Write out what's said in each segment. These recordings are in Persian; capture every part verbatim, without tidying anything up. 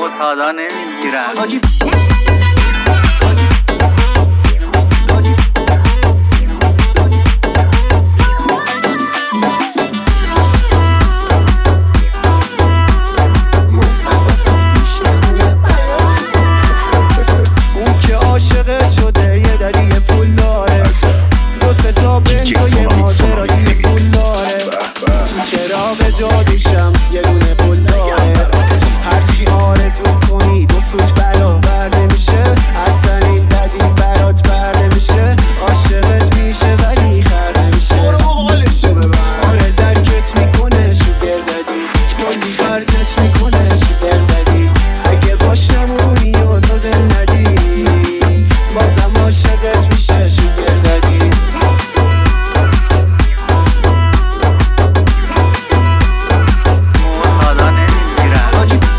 معتادا نمیگیرن. عاشقت شده یه دلی پول داره، دو سه تا بنز و یه مازراتی پول داره، تو چراغ جادیشم یه دونه پول داره، هرچی آرزو کنی دو سوت برآورده میشه، اصلا این بدی برات بر نمیشه، عاشقت میشه ولی خر نمیشه، برو حالشو ببر. آره درکت میکنه شوگر دادی، کلی خرجت میکنه شوگر دادی، اگه باش نمونی و تو دل ندی بازم عاشقت میشه شوگر دادی. معتادا نمیگیرن.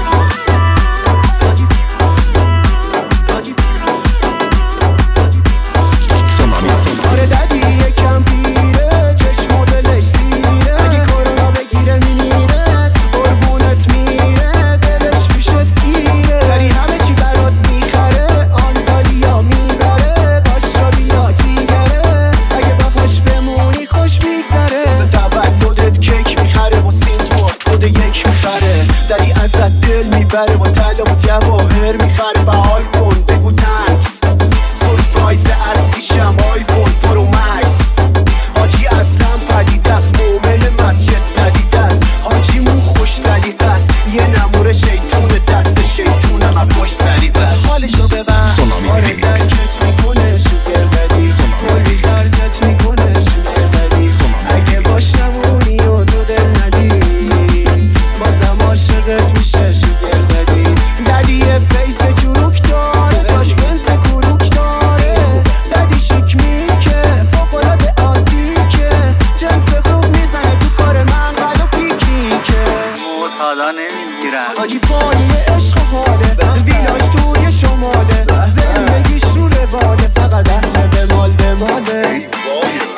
آره دادی یکم پیره، چشم دلش سیره، اگه کرونا بگیره میمیره، قربونت میره، دلش میشد گیره، داری همه چی برات میخره، آنتالیا میبره، باشا بیا جیگره، اگه باهاش بمونی خوش میگذره، واسه تولدت کیک میخره و سیم خود یک میخره، داری ازت دل میبره و طلا و جواهر میخره، بحال کن بگو تنکس، سورپرایز اصلیشم آیفون پرو مکس، حاجی اصلا پدید است، مومن مسجد پدید است، حاجیمون خوش سلیقه است، یه نمور شیطون دست شیطونم از پشت سریع است، حالشو ببر. آره درکت میکنه شوگر دادی، کلی خرجت میکنه شوگر دادی، اگه باش نمونی و تو دل ندی بازم عاشقت میشه شوگر دادی، دادی یه فیس چروک داره، جاش بنز کروک داره، دادی شیک میکه فوق‌العاده آنتیکه، جنس خوب میزنه تو کار منقل و پیکنیکه، معتادا نمیگیرن. حاجی پایی عشق حاله، ویلاش توی شماله، زندگیش رو رواله، فقط اهل به مال به ماله.